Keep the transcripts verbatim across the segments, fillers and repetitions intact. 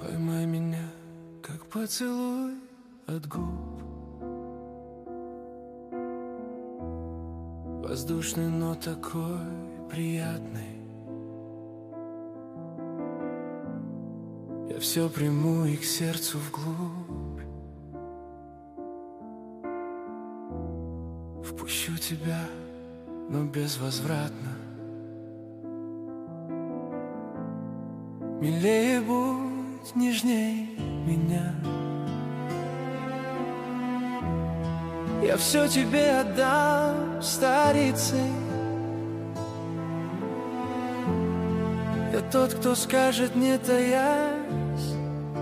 Поймай меня, как поцелуй от губ, воздушный, но такой приятный. Я все приму и к сердцу вглубь впущу тебя, но безвозвратно. Милее будь, нежней меня. Я все тебе отдам, старицей. Я тот, кто скажет, не таясь: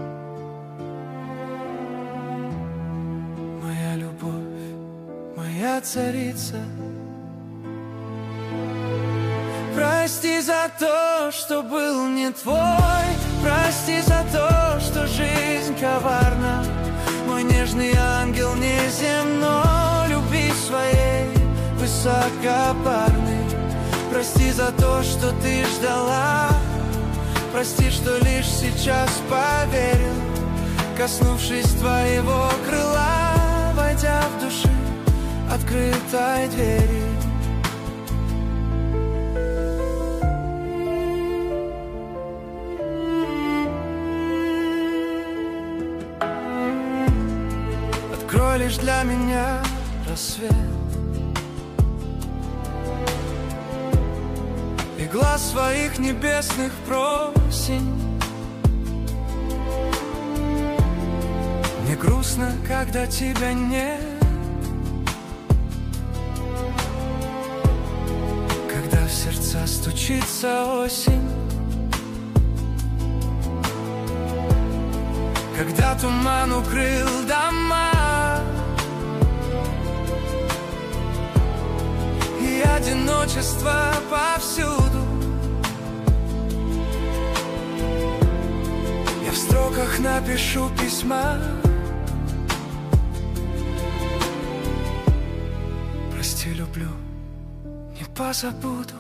моя любовь, моя царица. Прости за то, что был не твой, прости за то, что жизнь коварна. Мой нежный ангел неземной, любви своей высокопарной. Прости за то, что ты ждала, прости, что лишь сейчас поверил, коснувшись твоего крыла, войдя в души открытой двери. Открой лишь для меня рассвет и глаз своих небесных просень. Мне грустно, когда тебя нет, когда в сердца стучится осень, когда туман укрыл дома и одиночество повсюду. Я в строках напишу письма: прости, люблю, не позабуду.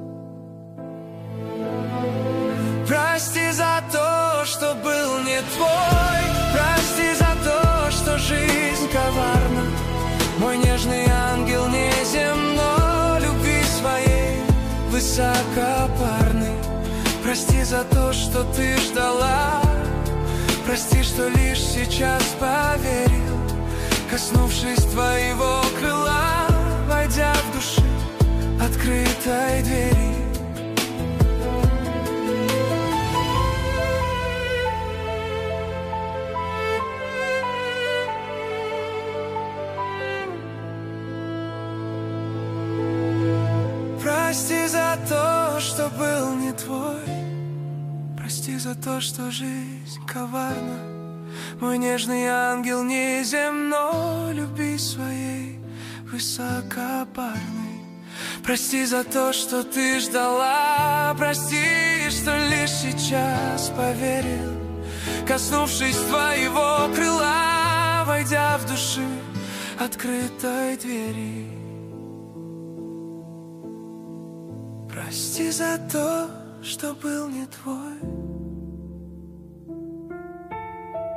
Прости за то, что был не твой, прости за то, что жизнь коварна. Мой нежный ангел неземной, любви своей высокопарной. Прости за то, что ты ждала, прости, что лишь сейчас поверил, коснувшись твоего крыла, войдя в души открытой двери. Прости за то, что был не твой, прости за то, что жизнь коварна. Мой нежный ангел неземной, любви своей высокопарной. Прости за то, что ты ждала, прости, что лишь сейчас поверил, коснувшись твоего крыла, войдя в души открытой двери. Прости за то, что был не твой,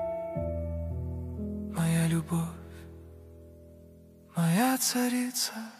моя любовь, моя царица.